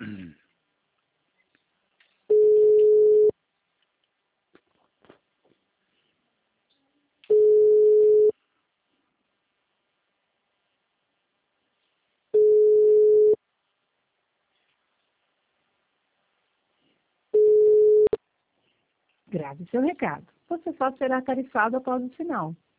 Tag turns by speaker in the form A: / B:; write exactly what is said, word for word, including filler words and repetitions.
A: Grave seu recado. Você só será tarifado após o sinal.